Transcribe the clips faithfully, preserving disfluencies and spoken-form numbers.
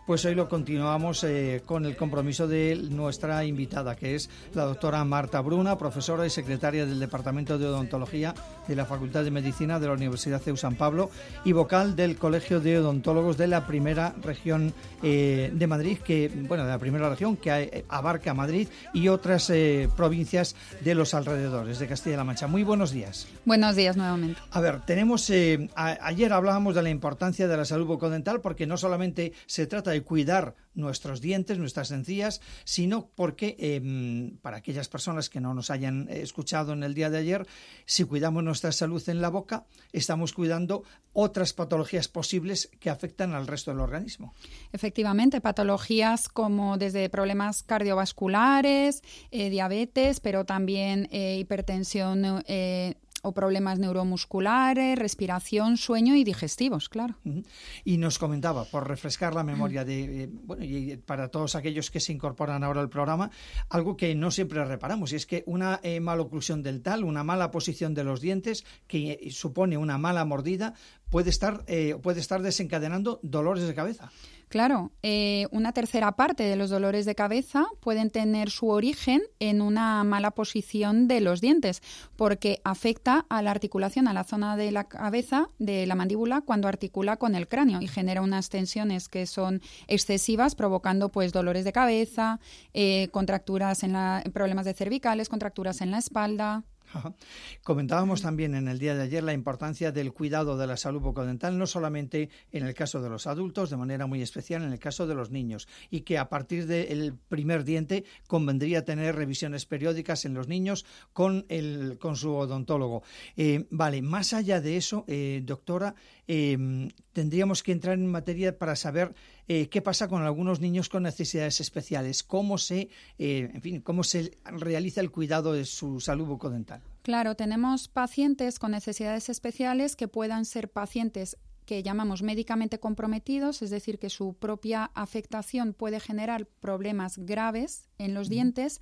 Pues hoy lo continuamos eh, con el compromiso de nuestra invitada, que es la doctora Marta Bruna, profesora y secretaria del Departamento de Odontología de la Facultad de Medicina de la Universidad C E U San Pablo y vocal del Colegio de Odontólogos de la primera región eh, de Madrid, que bueno, de la primera región que abarca Madrid y otras eh, provincias de los alrededores de Castilla-La Mancha. Muy buenos días. Buenos días nuevamente. A ver, tenemos eh, a, ayer hablábamos de la importancia de la salud bucodental, porque no solamente se trata de cuidar nuestros dientes, nuestras encías, sino porque eh, para aquellas personas que no nos hayan escuchado en el día de ayer, si cuidamos nuestra salud en la boca, estamos cuidando otras patologías posibles que afectan al resto del organismo. Efectivamente, patologías como desde problemas cardiovasculares, eh, diabetes, pero también eh, hipertensión eh, o problemas neuromusculares, respiración, sueño y digestivos, claro. Y nos comentaba, por refrescar la memoria de, eh, bueno, y para todos aquellos que se incorporan ahora al programa, algo que no siempre reparamos, y es que una eh, maloclusión dental, una mala posición de los dientes, que eh, supone una mala mordida, puede estar, eh, puede estar desencadenando dolores de cabeza. Claro, eh, una tercera parte de los dolores de cabeza pueden tener su origen en una mala posición de los dientes, porque afecta a la articulación, a la zona de la cabeza, de la mandíbula, cuando articula con el cráneo y genera unas tensiones que son excesivas, provocando pues dolores de cabeza, eh, contracturas en la, problemas de cervicales, contracturas en la espalda. Ajá. Comentábamos también en el día de ayer la importancia del cuidado de la salud bucodental, no solamente en el caso de los adultos, de manera muy especial en el caso de los niños, y que a partir del primer diente convendría tener revisiones periódicas en los niños con, el, con su odontólogo. Eh, vale, más allá de eso, eh, doctora, eh, tendríamos que entrar en materia para saber eh, qué pasa con algunos niños con necesidades especiales, cómo se, eh, en fin, cómo se realiza el cuidado de su salud bucodental. Claro, tenemos pacientes con necesidades especiales que puedan ser pacientes que llamamos médicamente comprometidos, es decir, que su propia afectación puede generar problemas graves en los mm. dientes,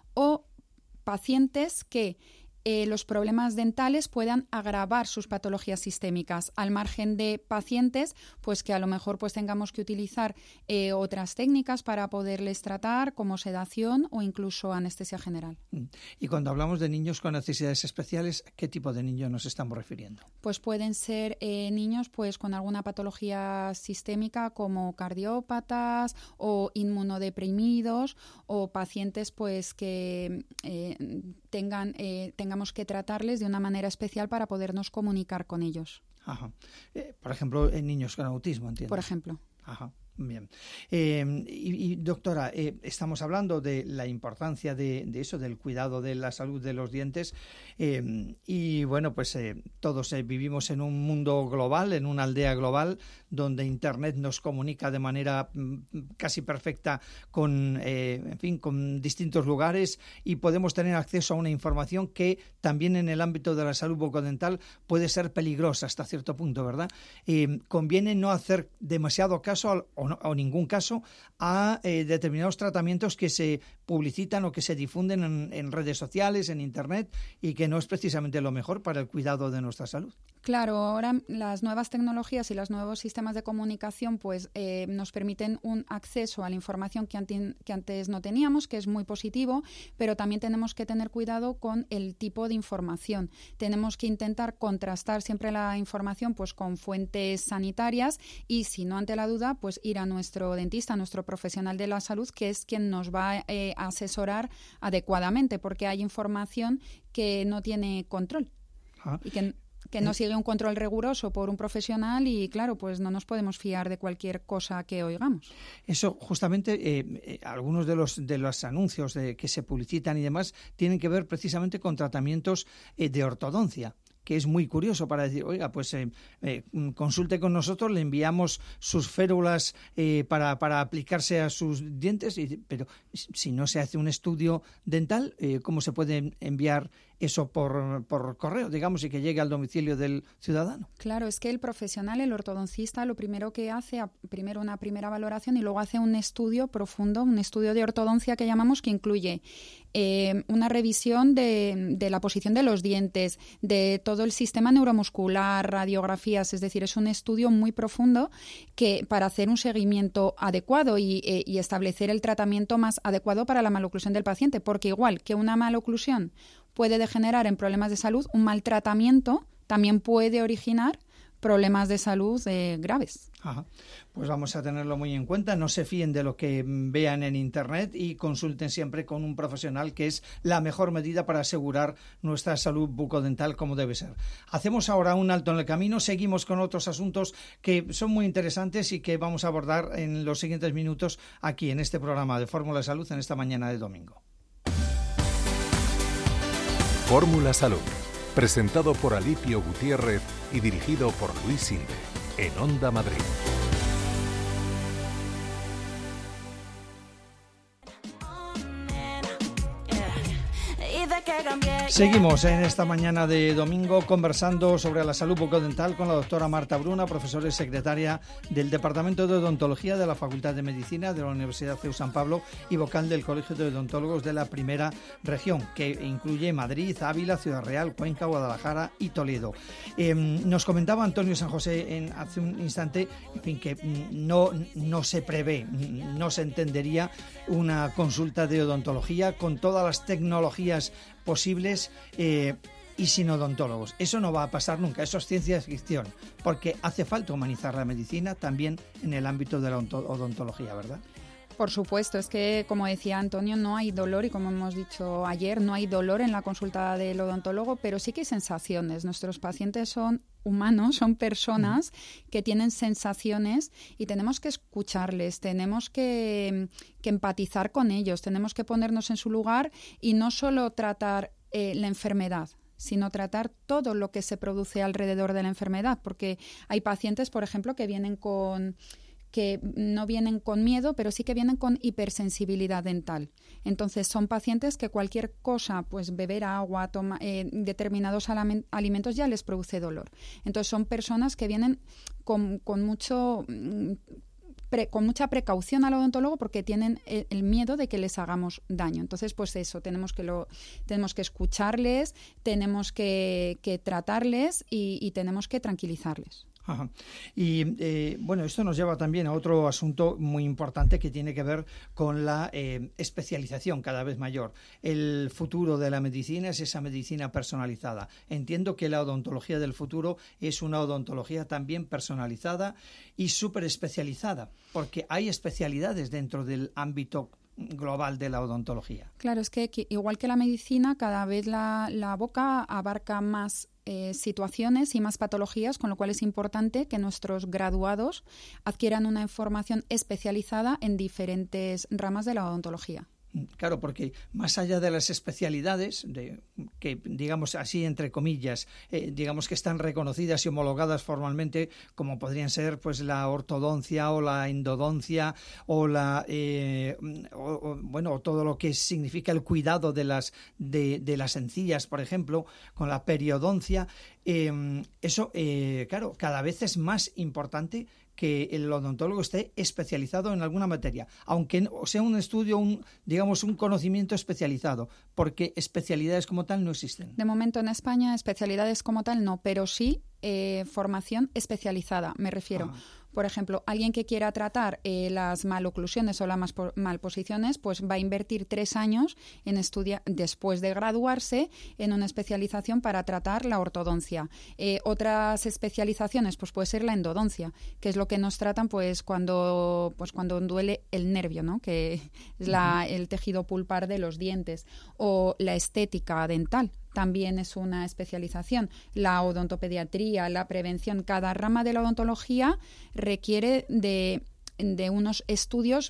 o pacientes que Eh, los problemas dentales puedan agravar sus patologías sistémicas, al margen de pacientes pues que a lo mejor pues tengamos que utilizar eh, otras técnicas para poderles tratar, como sedación o incluso anestesia general. Y cuando hablamos de niños con necesidades especiales, ¿qué tipo de niños nos estamos refiriendo? Pues pueden ser eh, niños pues con alguna patología sistémica como cardiópatas o inmunodeprimidos, o pacientes pues que eh, tengan, eh, tengan tengamos que tratarles de una manera especial para podernos comunicar con ellos. Ajá. Eh, por ejemplo, en niños con autismo, entiendo. Por ejemplo. Ajá. Bien. Eh, y, y doctora, eh, estamos hablando de la importancia de, de eso, del cuidado de la salud de los dientes, eh, y bueno, pues eh, todos eh, vivimos en un mundo global, en una aldea global, donde Internet nos comunica de manera mm, casi perfecta con, eh, en fin, con distintos lugares, y podemos tener acceso a una información que también en el ámbito de la salud bucodental puede ser peligrosa hasta cierto punto, ¿verdad? Eh, conviene no hacer demasiado caso al O, no, o ningún caso a eh, determinados tratamientos que se publicitan o que se difunden en, en redes sociales, en Internet, y que no es precisamente lo mejor para el cuidado de nuestra salud. Claro, ahora las nuevas tecnologías y los nuevos sistemas de comunicación pues eh, nos permiten un acceso a la información que, anti, que antes no teníamos, que es muy positivo, pero también tenemos que tener cuidado con el tipo de información. Tenemos que intentar contrastar siempre la información pues con fuentes sanitarias, y si no, ante la duda, pues ir a nuestro dentista, a nuestro profesional de la salud, que es quien nos va eh, a asesorar adecuadamente, porque hay información que no tiene control. Ah. y que que no sigue un control riguroso por un profesional, y claro, pues no nos podemos fiar de cualquier cosa que oigamos. Eso justamente, eh, eh, algunos de los de los anuncios de, que se publicitan y demás tienen que ver precisamente con tratamientos eh, de ortodoncia, que es muy curioso, para decir, oiga, pues eh, eh, consulte con nosotros, le enviamos sus férulas eh, para, para aplicarse a sus dientes, y, pero si no se hace un estudio dental, eh, ¿cómo se pueden enviar eso por, por correo, digamos, y que llegue al domicilio del ciudadano. Claro, es que el profesional, el ortodoncista, lo primero que hace, primero una primera valoración y luego hace un estudio profundo, un estudio de ortodoncia que llamamos, que incluye eh, una revisión de, de la posición de los dientes, de todo el sistema neuromuscular, radiografías, es decir, es un estudio muy profundo que para hacer un seguimiento adecuado y, eh, y establecer el tratamiento más adecuado para la maloclusión del paciente, porque igual que una maloclusión puede degenerar en problemas de salud, un mal tratamiento también puede originar problemas de salud eh, graves. Ajá. Pues vamos a tenerlo muy en cuenta. No se fíen de lo que vean en Internet y consulten siempre con un profesional, que es la mejor medida para asegurar nuestra salud bucodental como debe ser. Hacemos ahora un alto en el camino. Seguimos con otros asuntos que son muy interesantes y que vamos a abordar en los siguientes minutos aquí en este programa de Fórmula Salud en esta mañana de domingo. Fórmula Salud, presentado por Alipio Gutiérrez y dirigido por Luis Silve, en Onda Madrid. Seguimos en esta mañana de domingo conversando sobre la salud bucodental con la doctora Marta Bruna, profesora y secretaria del Departamento de Odontología de la Facultad de Medicina de la Universidad C E U San Pablo y vocal del Colegio de Odontólogos de la Primera Región, que incluye Madrid, Ávila, Ciudad Real, Cuenca, Guadalajara y Toledo. Eh, nos comentaba Antonio San José en, hace un instante, en fin, que no, no se prevé, no se entendería una consulta de odontología con todas las tecnologías posibles eh, y sin odontólogos. Eso no va a pasar nunca, eso es ciencia ficción, porque hace falta humanizar la medicina también en el ámbito de la odontología, ¿verdad? Por supuesto, es que, como decía Antonio, no hay dolor y, como hemos dicho ayer, no hay dolor en la consulta del odontólogo, pero sí que hay sensaciones. Nuestros pacientes son humanos, son personas que tienen sensaciones y tenemos que escucharles, tenemos que, que empatizar con ellos, tenemos que ponernos en su lugar y no solo tratar eh, la enfermedad, sino tratar todo lo que se produce alrededor de la enfermedad, porque hay pacientes, por ejemplo, que vienen con... que no vienen con miedo, pero sí que vienen con hipersensibilidad dental. Entonces, son pacientes que cualquier cosa, pues beber agua, toma, eh, determinados alimentos ya les produce dolor. Entonces, son personas que vienen con, con mucho... Pre, con mucha precaución al odontólogo porque tienen el, el miedo de que les hagamos daño. Entonces, pues eso, tenemos que lo tenemos que escucharles, tenemos que, que tratarles y, y tenemos que tranquilizarles. Ajá. Y eh, bueno, esto nos lleva también a otro asunto muy importante que tiene que ver con la eh, especialización cada vez mayor. El futuro de la medicina es esa medicina personalizada. Entiendo que la odontología del futuro es una odontología también personalizada y súper especializada, porque hay especialidades dentro del ámbito global de la odontología. Claro, es que igual que la medicina, cada vez la, la boca abarca más Eh, situaciones y más patologías, con lo cual es importante que nuestros graduados adquieran una formación especializada en diferentes ramas de la odontología. Claro, porque más allá de las especialidades, de, que digamos así entre comillas, eh, digamos que están reconocidas y homologadas formalmente, como podrían ser pues la ortodoncia o la endodoncia o la eh, o, o, bueno, todo lo que significa el cuidado de las de, de las encías, por ejemplo, con la periodoncia, eh, eso eh, claro, cada vez es más importante que el odontólogo esté especializado en alguna materia, aunque sea un estudio, un digamos un conocimiento especializado, porque especialidades como tal no existen. De momento en España especialidades como tal no, pero sí eh, formación especializada, me refiero. Ah. Por ejemplo, alguien que quiera tratar eh, las maloclusiones o las malposiciones, pues va a invertir tres años en estudiar, después de graduarse, en una especialización para tratar la ortodoncia. Eh, otras especializaciones, pues puede ser la endodoncia, que es lo que nos tratan pues cuando, pues cuando duele el nervio, ¿no? Que es la, el tejido pulpar de los dientes, o la estética dental. También es una especialización. La odontopediatría, la prevención, cada rama de la odontología requiere de, de unos estudios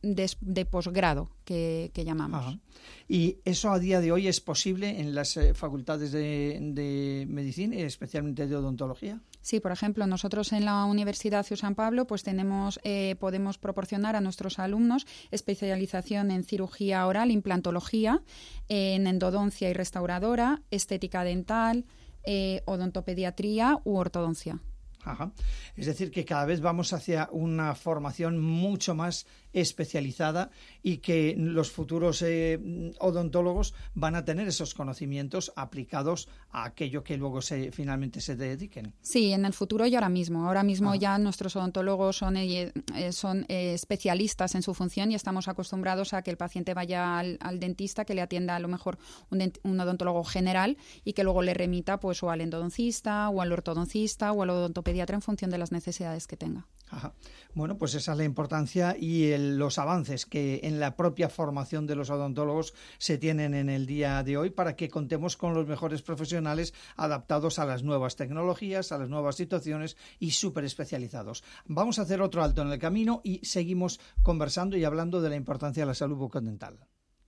de, de posgrado que, que llamamos. Ajá. ¿Y eso a día de hoy es posible en las eh, facultades de, de medicina, especialmente de odontología? Sí, por ejemplo, nosotros en la Universidad C I U San Pablo pues tenemos, eh, podemos proporcionar a nuestros alumnos especialización en cirugía oral, implantología, en endodoncia y restauradora, estética dental, eh, odontopediatría u ortodoncia. Ajá. Es decir, que cada vez vamos hacia una formación mucho más especializada y que los futuros eh, odontólogos van a tener esos conocimientos aplicados a aquello que luego se, finalmente se dediquen. Sí, en el futuro y ahora mismo. Ahora mismo Ajá. ya nuestros odontólogos son, eh, son eh, especialistas en su función y estamos acostumbrados a que el paciente vaya al, al dentista, que le atienda a lo mejor un, dent- un odontólogo general y que luego le remita pues o al endodoncista o al ortodoncista o al odontopediatra en función de las necesidades que tenga. Ajá. Bueno, pues esa es la importancia y el, los avances que en la propia formación de los odontólogos se tienen en el día de hoy para que contemos con los mejores profesionales adaptados a las nuevas tecnologías, a las nuevas situaciones y súper especializados. Vamos a hacer otro alto en el camino y seguimos conversando y hablando de la importancia de la salud bucodental.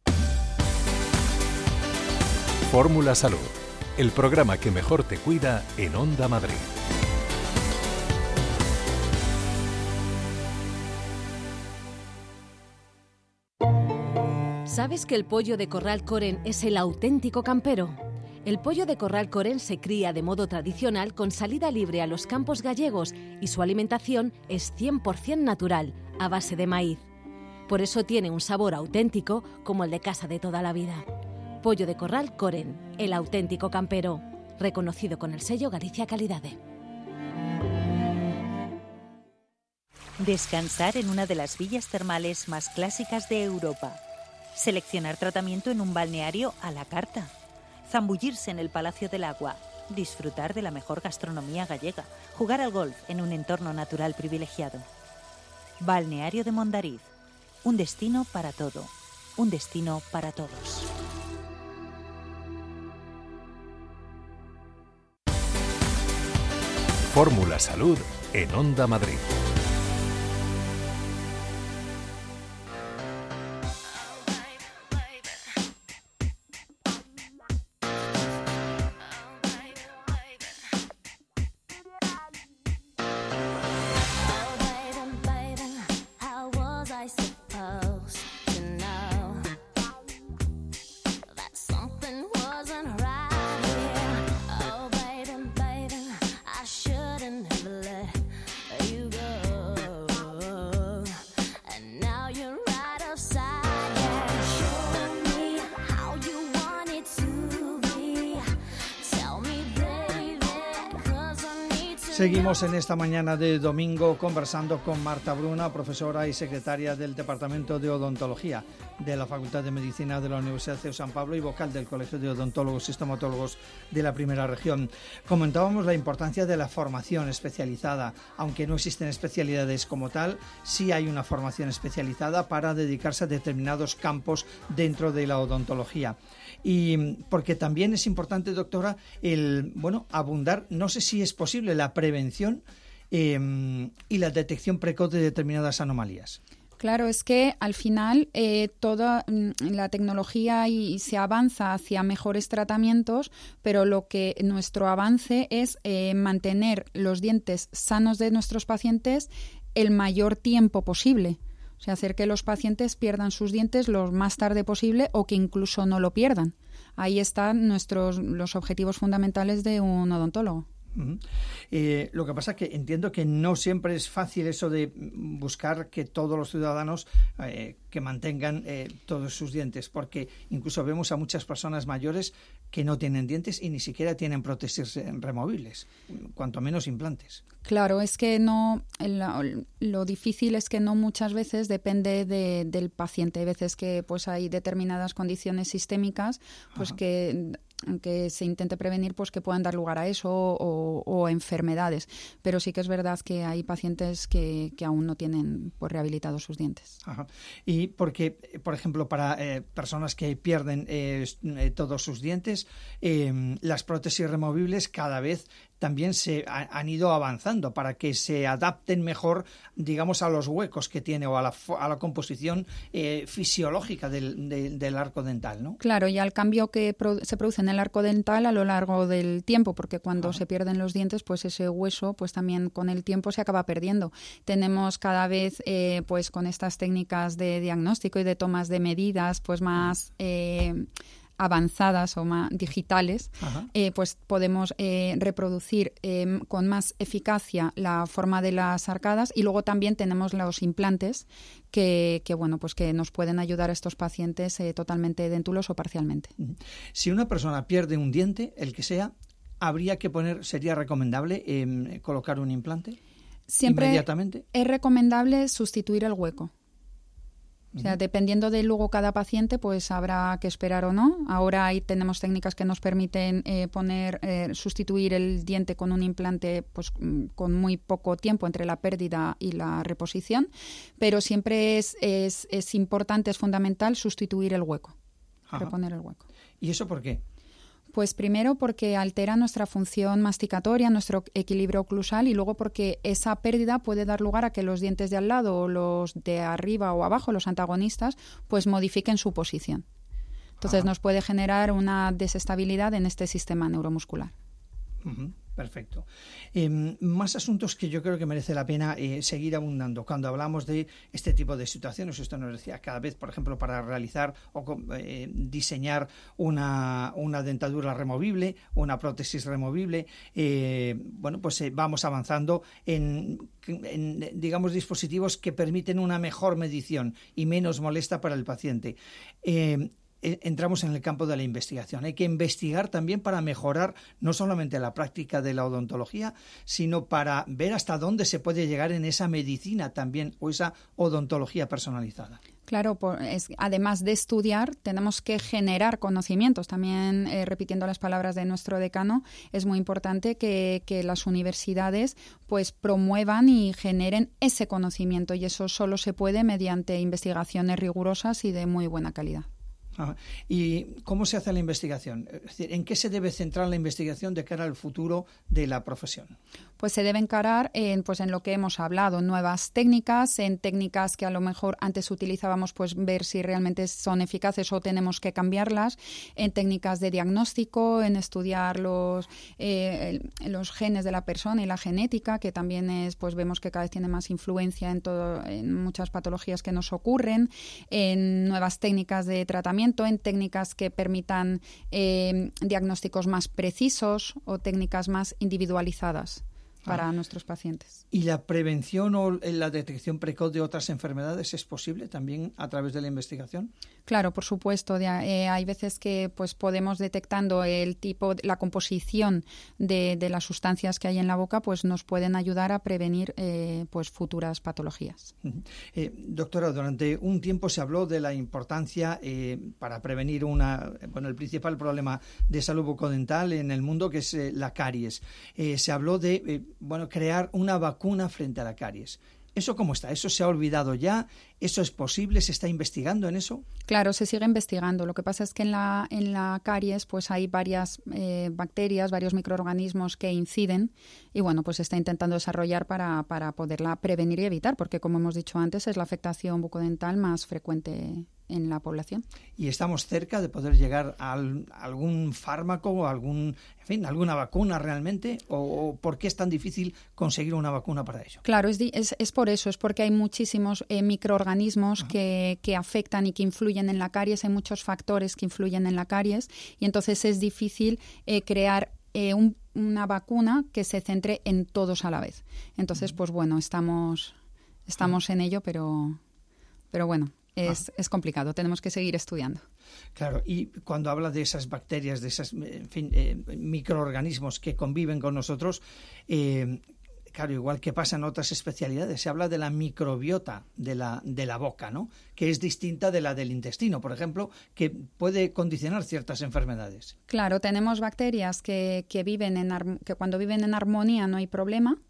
Fórmula Salud, el programa que mejor te cuida en Onda Madrid. ¿Sabes que el pollo de Corral Coren es el auténtico campero? El pollo de Corral Coren se cría de modo tradicional con salida libre a los campos gallegos y su alimentación es cien por ciento natural, a base de maíz. Por eso tiene un sabor auténtico como el de casa de toda la vida. Pollo de Corral Coren, el auténtico campero, reconocido con el sello Galicia Calidade. Descansar en una de las villas termales más clásicas de Europa. Seleccionar tratamiento en un balneario a la carta. Zambullirse en el Palacio del Agua. Disfrutar de la mejor gastronomía gallega. Jugar al golf en un entorno natural privilegiado. Balneario de Mondariz. Un destino para todo. Un destino para todos. Fórmula Salud en Onda Madrid. Seguimos en esta mañana de domingo conversando con Marta Bruna, profesora y secretaria del Departamento de Odontología de la Facultad de Medicina de la Universidad C I U San Pablo y vocal del Colegio de Odontólogos y Estomatólogos de la Primera Región. Comentábamos la importancia de la formación especializada. Aunque no existen especialidades como tal, sí hay una formación especializada para dedicarse a determinados campos dentro de la odontología. Y porque también es importante, doctora, el bueno abundar, no sé si es posible, la prevención eh, y la detección precoz de determinadas anomalías. Claro, es que al final eh, toda la tecnología y, y se avanza hacia mejores tratamientos, pero lo que nuestro avance es eh, mantener los dientes sanos de nuestros pacientes el mayor tiempo posible. O sea, hacer que los pacientes pierdan sus dientes lo más tarde posible o que incluso no lo pierdan. Ahí están nuestros los objetivos fundamentales de un odontólogo. Uh-huh. Eh, lo que pasa es que entiendo que no siempre es fácil eso de buscar que todos los ciudadanos eh, que mantengan eh, todos sus dientes, porque incluso vemos a muchas personas mayores que no tienen dientes y ni siquiera tienen prótesis removibles, cuanto menos implantes. Claro, es que no lo, lo difícil es que no muchas veces depende de, del paciente. Hay veces que pues hay determinadas condiciones sistémicas pues Ajá. que aunque se intente prevenir, pues que puedan dar lugar a eso o, o enfermedades. Pero sí que es verdad que hay pacientes que, que aún no tienen pues, rehabilitados sus dientes. Ajá. Y porque, por ejemplo, para eh, personas que pierden eh, todos sus dientes, eh, las prótesis removibles cada vez también se ha, han ido avanzando para que se adapten mejor, digamos, a los huecos que tiene o a la, a la composición eh, fisiológica del, de, del arco dental, ¿no? Claro, y al cambio que pro, se produce en el arco dental a lo largo del tiempo, porque cuando Ajá. se pierden los dientes, pues ese hueso, pues también con el tiempo se acaba perdiendo. Tenemos cada vez, eh, pues con estas técnicas de diagnóstico y de tomas de medidas, pues más eh, avanzadas o más digitales, eh, pues podemos eh, reproducir eh, con más eficacia la forma de las arcadas, y luego también tenemos los implantes que, que bueno, pues que nos pueden ayudar a estos pacientes eh, totalmente dentulos o parcialmente. Si una persona pierde un diente, el que sea, habría que poner, sería recomendable eh, colocar un implante Siempre inmediatamente. Es recomendable sustituir el hueco. O sea, dependiendo de luego cada paciente, pues habrá que esperar o no. Ahora ahí tenemos técnicas que nos permiten eh, poner, eh, sustituir el diente con un implante, pues con muy poco tiempo entre la pérdida y la reposición, pero siempre es, es, es importante, es fundamental sustituir el hueco, Ajá. reponer el hueco. ¿Y eso por qué? Pues primero porque altera nuestra función masticatoria, nuestro equilibrio oclusal, y luego porque esa pérdida puede dar lugar a que los dientes de al lado o los de arriba o abajo, los antagonistas, pues modifiquen su posición. Entonces Ajá. nos puede generar una desestabilidad en este sistema neuromuscular. Uh-huh. Perfecto. Eh, más asuntos que yo creo que merece la pena eh, seguir abundando. Cuando hablamos de este tipo de situaciones, esto nos decía, cada vez, por ejemplo, para realizar o eh, diseñar una, una dentadura removible, una prótesis removible, eh, bueno, pues eh, vamos avanzando en, en, digamos, dispositivos que permiten una mejor medición y menos molesta para el paciente. Eh, entramos en el campo de la investigación. Hay que investigar también para mejorar no solamente la práctica de la odontología, sino para ver hasta dónde se puede llegar en esa medicina también o esa odontología personalizada. Claro, por, es, además de estudiar, tenemos que generar conocimientos. También, eh, repitiendo las palabras de nuestro decano, es muy importante que, que las universidades pues promuevan y generen ese conocimiento, y eso solo se puede mediante investigaciones rigurosas y de muy buena calidad. Ah, ¿y cómo se hace la investigación? Es decir, ¿en qué se debe centrar la investigación de cara al futuro de la profesión? Pues se debe encarar en, pues en lo que hemos hablado, nuevas técnicas, en técnicas que a lo mejor antes utilizábamos, pues ver si realmente son eficaces o tenemos que cambiarlas, en técnicas de diagnóstico, en estudiar los, eh, los genes de la persona y la genética, que también es, pues vemos que cada vez tiene más influencia en, todo, en muchas patologías que nos ocurren, en nuevas técnicas de tratamiento, en técnicas que permitan eh, diagnósticos más precisos o técnicas más individualizadas para ah. nuestros pacientes. ¿Y la prevención o la detección precoz de otras enfermedades es posible también a través de la investigación? Claro, por supuesto. De, eh, hay veces que pues podemos, detectando el tipo, la composición de, de las sustancias que hay en la boca, pues nos pueden ayudar a prevenir eh, pues futuras patologías. Uh-huh. Eh, doctora, durante un tiempo se habló de la importancia eh, para prevenir una, bueno, el principal problema de salud bucodental en el mundo, que es eh, la caries. Eh, se habló de eh, bueno, crear una vacuna frente a la caries. ¿Eso cómo está? ¿Eso se ha olvidado ya? ¿Eso es posible? ¿Se está investigando en eso? Claro, se sigue investigando. Lo que pasa es que en la, en la caries pues hay varias eh, bacterias, varios microorganismos que inciden, y bueno, pues se está intentando desarrollar para, para poderla prevenir y evitar, porque como hemos dicho antes, es la afectación bucodental más frecuente en la población. ¿Y estamos cerca de poder llegar a algún fármaco o algún, en fin, alguna vacuna realmente? ¿O, o por qué es tan difícil conseguir una vacuna para ello? Claro, es, es, es por eso, es porque hay muchísimos eh, microorganismos que, que afectan y que influyen en la caries, hay muchos factores que influyen en la caries, y entonces es difícil eh, crear eh, un, una vacuna que se centre en todos a la vez. Entonces, pues bueno, estamos, estamos en ello, pero, pero bueno. Es, es complicado, tenemos que seguir estudiando. Claro, y cuando habla de esas bacterias, de esos en fin, eh, microorganismos que conviven con nosotros, eh, claro, igual que pasa en otras especialidades, se habla de la microbiota de la, de la boca, ¿no? Que es distinta de la del intestino, por ejemplo, que puede condicionar ciertas enfermedades. Claro, tenemos bacterias que, que, viven en, que cuando viven en armonía no hay problema,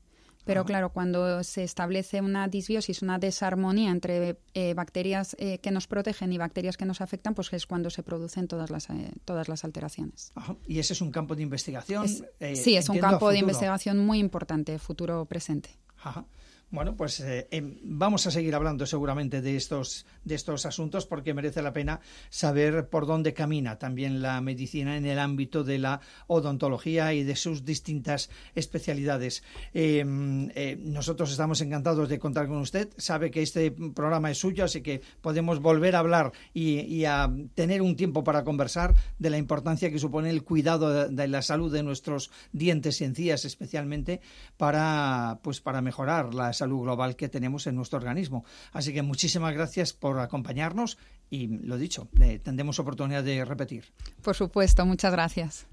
Pero Ajá. claro, cuando se establece una disbiosis, una desarmonía entre eh, bacterias eh, que nos protegen y bacterias que nos afectan, pues es cuando se producen todas las, eh, todas las alteraciones. Ajá. Y ese es un campo de investigación. Es, eh, sí, es un entiendo, campo a de futuro. investigación muy importante, futuro presente. Ajá. Bueno, pues eh, eh, vamos a seguir hablando seguramente de estos, de estos asuntos porque merece la pena saber por dónde camina también la medicina en el ámbito de la odontología y de sus distintas especialidades. Eh, eh, nosotros estamos encantados de contar con usted. Sabe que este programa es suyo, así que podemos volver a hablar y, y a tener un tiempo para conversar de la importancia que supone el cuidado de, de la salud de nuestros dientes y encías, especialmente para, pues, para mejorar la salud global que tenemos en nuestro organismo. Así que muchísimas gracias por acompañarnos y, lo dicho, eh, tendremos oportunidad de repetir. Por supuesto, muchas gracias.